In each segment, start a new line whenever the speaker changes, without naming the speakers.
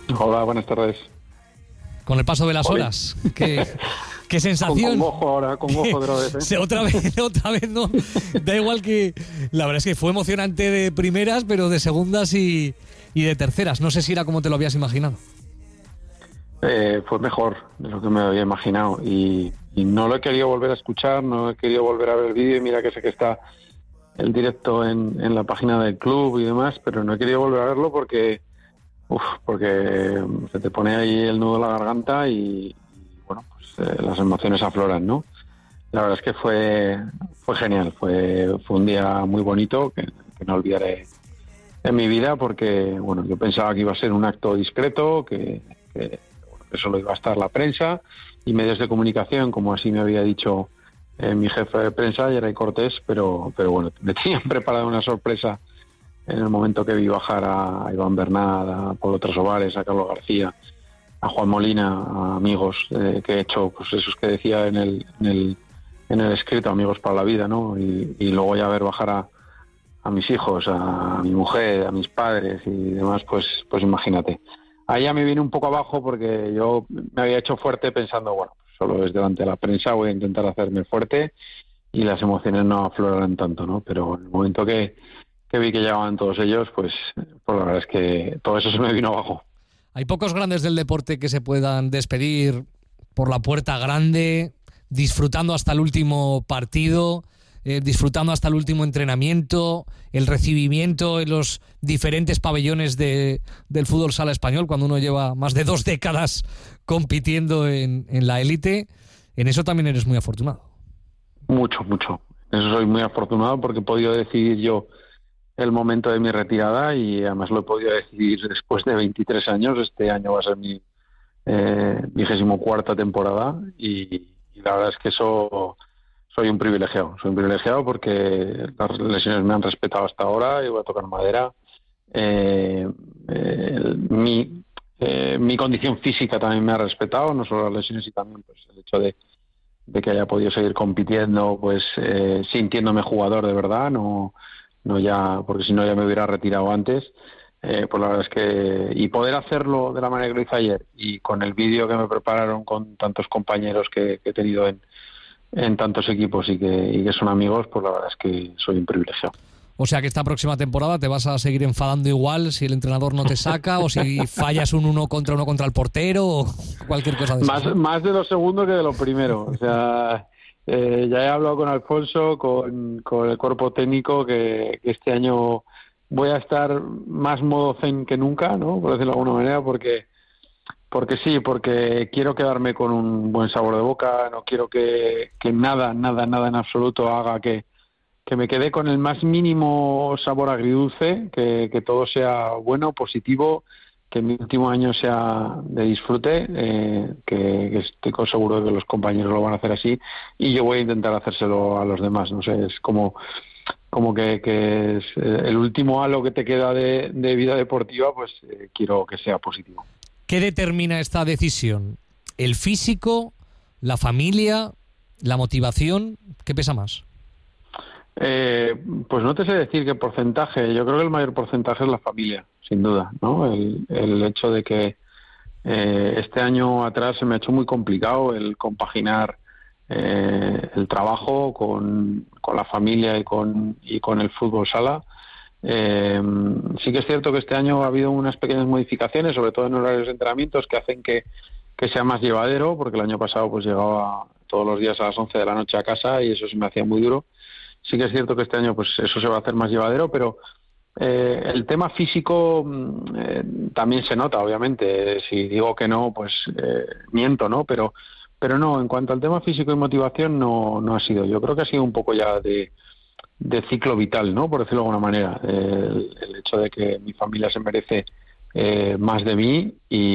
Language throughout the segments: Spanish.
Hola, buenas tardes.
Con el paso de las horas, ¿qué sensación?
Con ojo ahora, con ojo otra vez, ¿eh?
Otra vez, ¿no? Da igual que... La verdad es que fue emocionante de primeras, pero de segundas y de terceras. No sé si era como te lo habías imaginado.
Fue mejor de lo que me había imaginado y no lo he querido volver a escuchar, no he querido volver a ver el vídeo, y mira que sé que está el directo en la página del club y demás, pero no he querido volver a verlo porque se te pone ahí el nudo en la garganta y bueno, pues las emociones afloran, ¿no? La verdad es que fue genial, fue un día muy bonito que no olvidaré en mi vida, porque bueno, yo pensaba que iba a ser un acto discreto, que solo iba a estar la prensa y medios de comunicación, como así me había dicho mi jefe de prensa, Yeray Cortés, pero bueno, me tenían preparado una sorpresa en el momento que vi bajar a Iván Bernat, a Pablo Trasobares, a Carlos García, a Juan Molina, a amigos que he hecho, pues esos que decía en el escrito, amigos para la vida, ¿no? Y luego ya ver bajar a mis hijos, a mi mujer, a mis padres y demás, pues imagínate. Ahí ya me viene un poco abajo porque yo me había hecho fuerte pensando, bueno, solo es delante de la prensa, voy a intentar hacerme fuerte y las emociones no aflorarán tanto, ¿no? Pero en el momento que vi que llegaban todos ellos, pues la verdad es que todo eso se me vino abajo.
Hay pocos grandes del deporte que se puedan despedir por la puerta grande, disfrutando hasta el último partido, disfrutando hasta el último entrenamiento, el recibimiento en los diferentes pabellones del fútbol sala español, cuando uno lleva más de 2 décadas compitiendo en la élite. En eso también eres muy afortunado.
Mucho. En eso soy muy afortunado porque he podido decidir yo el momento de mi retirada y además lo he podido decidir después de 23 años. Este año va a ser mi 24ª temporada y la verdad es que eso soy un privilegiado porque las lesiones me han respetado hasta ahora y voy a tocar madera. Mi condición física también me ha respetado, no solo las lesiones, y también pues el hecho de que haya podido seguir compitiendo, pues sintiéndome jugador de verdad, no ya, porque si no ya me hubiera retirado antes. Pues la verdad es que, y poder hacerlo de la manera que lo hice ayer y con el vídeo que me prepararon con tantos compañeros que he tenido en tantos equipos y que son amigos, pues la verdad es que soy un privilegiado.
O sea que esta próxima temporada te vas a seguir enfadando igual si el entrenador no te saca o si fallas un 1 contra el portero o cualquier cosa de eso.
Más de lo segundo que de lo primero. O sea, ya he hablado con Alfonso, con el cuerpo técnico, que este año voy a estar más modo zen que nunca, ¿no? Por decirlo de alguna manera, porque quiero quedarme con un buen sabor de boca, no quiero que nada en absoluto haga que me quede con el más mínimo sabor agridulce, que todo sea bueno, positivo, que mi último año sea de disfrute, que estoy seguro de que los compañeros lo van a hacer así y yo voy a intentar hacérselo a los demás. No sé, es como que es el último halo que te queda de vida deportiva, pues quiero que sea positivo.
¿Qué determina esta decisión? ¿El físico, la familia, la motivación? ¿Qué pesa más?
Pues no te sé decir qué porcentaje. Yo creo que el mayor porcentaje es la familia, sin duda, ¿no? El hecho de que este año atrás se me ha hecho muy complicado el compaginar el trabajo con la familia y con el fútbol sala. Sí que es cierto que este año ha habido unas pequeñas modificaciones, sobre todo en horarios de entrenamientos, que hacen que sea más llevadero, porque el año pasado pues llegaba todos los días a las 11 de la noche a casa y eso se me hacía muy duro. Sí que es cierto que este año pues eso se va a hacer más llevadero, pero el tema físico también se nota, obviamente. Si digo que no, pues miento, ¿no? Pero no, en cuanto al tema físico y motivación no ha sido. Yo creo que ha sido un poco ya de ciclo vital, ¿no? Por decirlo de alguna manera. El hecho de que mi familia se merece más de mí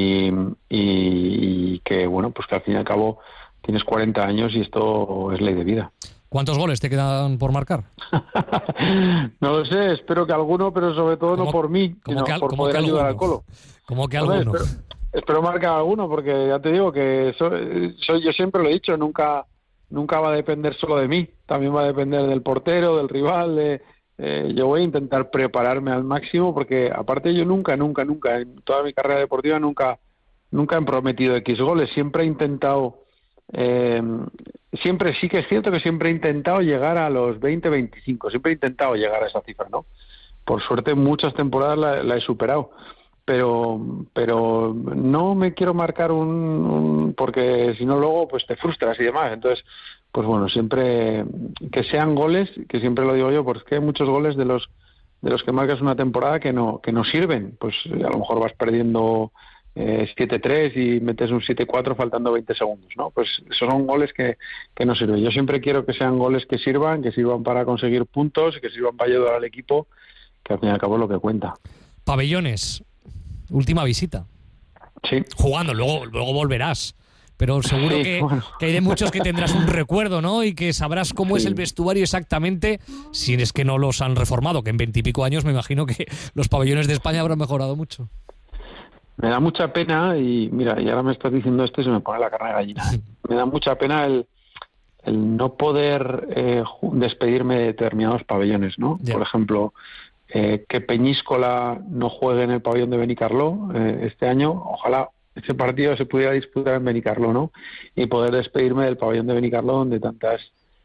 y que, bueno, pues que al fin y al cabo tienes 40 años y esto es ley de vida.
¿Cuántos goles te quedan por marcar?
No lo sé, espero que alguno, pero sobre todo no por mí, sino por poder ayudar al Colo.
¿Cómo que alguno?
Espero marcar alguno, porque ya te digo que yo siempre lo he dicho, nunca va a depender solo de mí, también va a depender del portero, del rival, yo voy a intentar prepararme al máximo, porque aparte yo nunca, en toda mi carrera deportiva nunca he prometido X goles, siempre he intentado, siempre sí que es cierto que siempre he intentado llegar a los 20-25, siempre he intentado llegar a esa cifra, ¿no? Por suerte muchas temporadas la he superado, pero no me quiero marcar porque si no luego pues te frustras y demás. Entonces, pues bueno, siempre que sean goles, que siempre lo digo yo, porque hay muchos goles de los que marcas una temporada que no sirven. Pues a lo mejor vas perdiendo 7-3 y metes un 7-4 faltando 20 segundos, ¿no? Pues esos son goles que no sirven. Yo siempre quiero que sean goles que sirvan para conseguir puntos, que sirvan para ayudar al equipo, que al fin y al cabo es lo que cuenta.
Pabellones, última visita.
Sí.
Jugando, luego volverás. Pero seguro
sí,
que hay de muchos que tendrás un recuerdo, ¿no? Y que sabrás cómo es el vestuario exactamente, si es que no los han reformado, que en 20 y pico años me imagino que los pabellones de España habrán mejorado mucho.
Me da mucha pena, y mira, y ahora me estás diciendo esto y se me pone la carne de gallina. Me da mucha pena el no poder despedirme de determinados pabellones, ¿no?
Yeah.
Por ejemplo, que Peñíscola no juegue en el pabellón de Benicarló este año. Ojalá ese partido se pudiera disputar en Benicarló, ¿no? Y poder despedirme del pabellón de Benicarló, donde tantos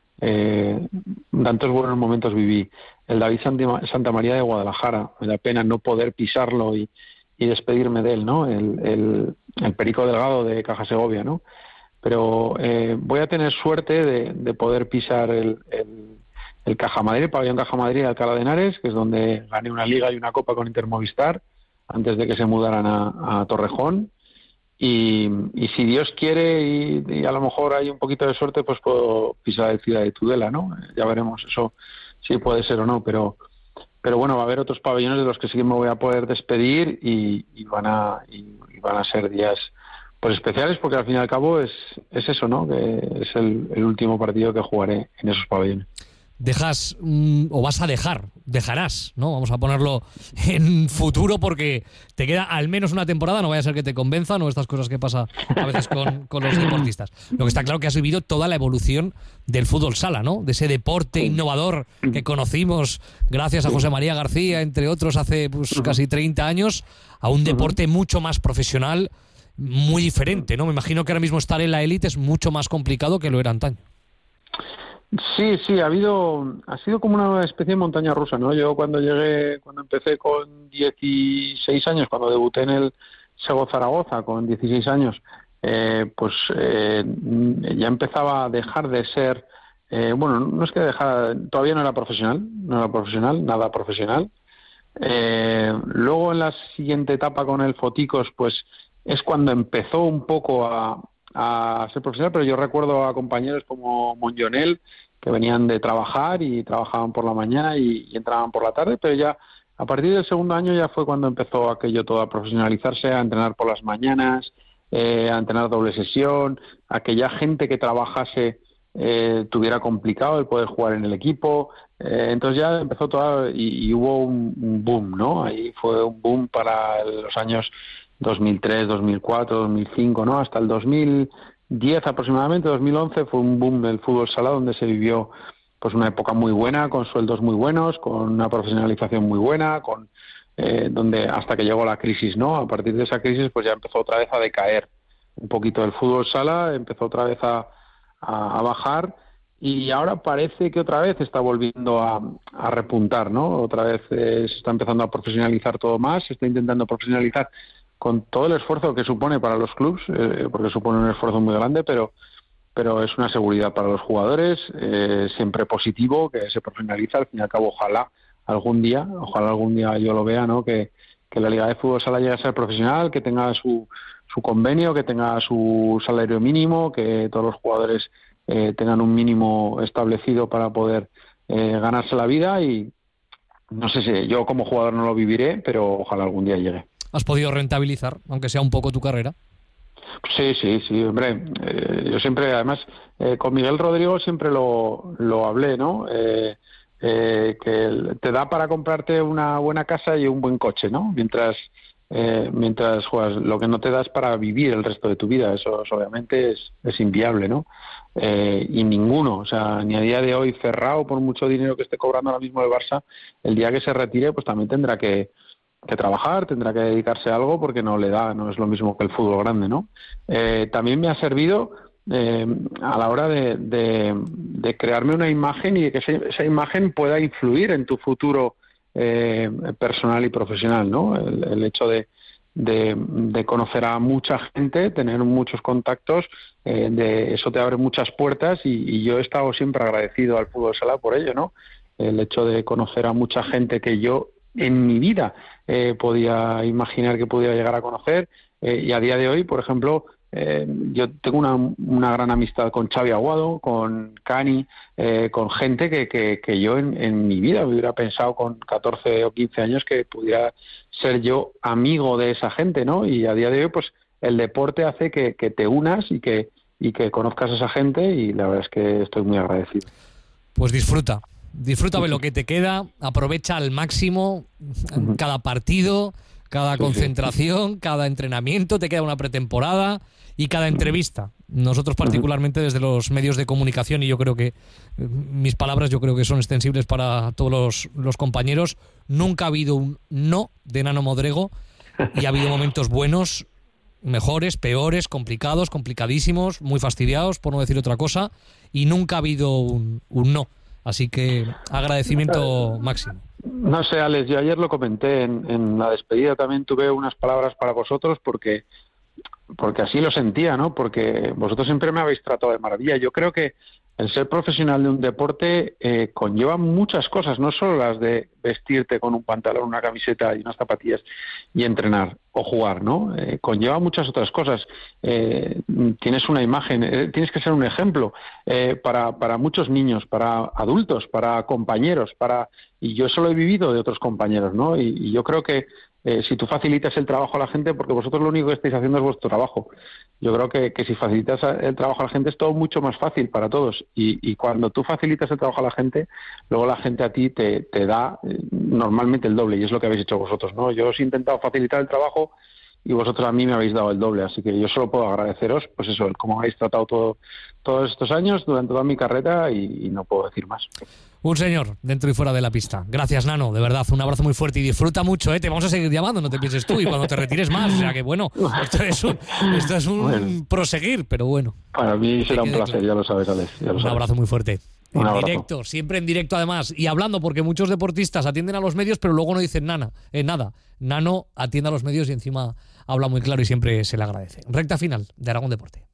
buenos momentos viví. El David Santa María de Guadalajara, me da pena no poder pisarlo y despedirme de él, ¿no? El Perico Delgado de Caja Segovia, ¿no? Pero voy a tener suerte de poder pisar el Caja Madrid, el pabellón Caja Madrid de Alcalá de Henares, que es donde gané una liga y una copa con Intermovistar antes de que se mudaran a Torrejón. Y si Dios quiere y a lo mejor hay un poquito de suerte, pues puedo pisar el Ciudad de Tudela, ¿no? Ya veremos eso si puede ser o no, pero bueno, va a haber otros pabellones de los que sí que me voy a poder despedir y van a ser días pues especiales, porque al fin y al cabo es eso, ¿no? Que es el último partido que jugaré en esos pabellones.
Dejarás, ¿no? Vamos a ponerlo en futuro, porque te queda al menos una temporada, no vaya a ser que te convenzan o estas cosas que pasa a veces con los deportistas. Lo que está claro que has vivido toda la evolución del fútbol sala, ¿no? De ese deporte innovador que conocimos gracias a José María García, entre otros, hace casi 30 años, a un deporte mucho más profesional, muy diferente, ¿no? Me imagino que ahora mismo estar en la élite es mucho más complicado que lo era antaño.
Sí, ha sido como una especie de montaña rusa, ¿no? Yo cuando empecé con 16 años, cuando debuté en el Sego Zaragoza con 16 años, ya empezaba a dejar de ser, no es que todavía no era profesional, nada profesional. Luego en la siguiente etapa con el Foticos, pues es cuando empezó un poco a ser profesional, pero yo recuerdo a compañeros como Monjonel, que venían de trabajar y trabajaban por la mañana y entraban por la tarde, pero ya a partir del segundo año ya fue cuando empezó aquello todo a profesionalizarse, a entrenar por las mañanas, a entrenar doble sesión, a que ya gente que trabajase tuviera complicado el poder jugar en el equipo. Entonces ya empezó todo y hubo un boom, ¿no? Ahí fue un boom para los años 2003, 2004, 2005, ¿no? Hasta el 2010 aproximadamente, 2011 fue un boom del fútbol sala, donde se vivió pues una época muy buena, con sueldos muy buenos, con una profesionalización muy buena, donde hasta que llegó la crisis, ¿no? A partir de esa crisis pues ya empezó otra vez a decaer un poquito el fútbol sala, empezó otra vez a bajar, y ahora parece que otra vez está volviendo a repuntar, ¿no? Otra vez se está empezando a profesionalizar todo más, se está intentando profesionalizar con todo el esfuerzo que supone para los clubes, porque supone un esfuerzo muy grande, pero es una seguridad para los jugadores, siempre positivo, que se profesionaliza. Al fin y al cabo, ojalá algún día yo lo vea, ¿no? Que la Liga de Fútbol Sala llegue a ser profesional, que tenga su convenio, que tenga su salario mínimo, que todos los jugadores tengan un mínimo establecido para poder ganarse la vida, y no sé si yo como jugador no lo viviré, pero ojalá algún día llegue.
¿Has podido rentabilizar, aunque sea un poco, tu carrera?
Sí, hombre. Yo siempre, además, con Miguel Rodrigo siempre lo hablé, ¿no? Que te da para comprarte una buena casa y un buen coche, ¿no? Mientras mientras juegas. Lo que no te das para vivir el resto de tu vida, eso obviamente es inviable, ¿no? Y ninguno, o sea, ni a día de hoy Ferrao, por mucho dinero que esté cobrando ahora mismo el Barça, el día que se retire, pues también tendrá que trabajar, tendrá que dedicarse a algo porque no le da, no es lo mismo que el fútbol grande, ¿no? También me ha servido a la hora de crearme una imagen y de que esa imagen pueda influir en tu futuro personal y profesional, ¿no? El hecho de conocer a mucha gente, tener muchos contactos, de eso te abre muchas puertas y yo he estado siempre agradecido al fútbol sala por ello, ¿no? El hecho de conocer a mucha gente que yo en mi vida podía imaginar que podía llegar a conocer, y a día de hoy, por ejemplo, yo tengo una gran amistad con Xavi Aguado, con Cani, con gente que yo en mi vida hubiera pensado con 14 o 15 años que pudiera ser yo amigo de esa gente, ¿no? Y a día de hoy, pues el deporte hace que te unas y que conozcas a esa gente, y la verdad es que estoy muy agradecido.
Pues disfruta de lo que te queda, aprovecha al máximo cada partido, cada concentración, cada entrenamiento, te queda una pretemporada y cada entrevista. Nosotros particularmente desde los medios de comunicación, y yo creo que mis palabras yo creo que son extensibles para todos los compañeros, nunca ha habido un no de Nano Modrego, y ha habido momentos buenos, mejores, peores, complicados, complicadísimos, muy fastidiados, por no decir otra cosa, y nunca ha habido un no. Así que agradecimiento máximo.
No sé, Alex, yo ayer lo comenté en la despedida, también tuve unas palabras para vosotros porque así lo sentía, ¿no? Porque vosotros siempre me habéis tratado de maravilla. Yo creo que el ser profesional de un deporte conlleva muchas cosas, no solo las de vestirte con un pantalón, una camiseta y unas zapatillas y entrenar o jugar, ¿no? Conlleva muchas otras cosas. Tienes una imagen, tienes que ser un ejemplo para muchos niños, para adultos, para compañeros, y yo eso lo he vivido de otros compañeros, ¿no? Y yo creo que si tú facilitas el trabajo a la gente, porque vosotros lo único que estáis haciendo es vuestro trabajo. Yo creo que si facilitas el trabajo a la gente es todo mucho más fácil para todos. Y cuando tú facilitas el trabajo a la gente, luego la gente a ti te da normalmente el doble, y es lo que habéis hecho vosotros, ¿no? Yo os he intentado facilitar el trabajo y vosotros a mí me habéis dado el doble, así que yo solo puedo agradeceros, pues eso, el cómo habéis tratado todos estos años durante toda mi carrera, y no puedo decir más.
Un señor dentro y fuera de la pista. Gracias, Nano, de verdad, un abrazo muy fuerte y disfruta mucho, ¿eh? Te vamos a seguir llamando, no te pienses tú, y cuando te retires más, o sea que bueno, esto es un bueno, proseguir, pero bueno.
Para mí será un placer, ya lo sabes, Alex. Un
abrazo muy fuerte. En directo, siempre en directo además, y hablando, porque muchos deportistas atienden a los medios pero luego no dicen nada. Nano atiende a los medios y encima habla muy claro y siempre se le agradece. Recta final de Aragón Deporte.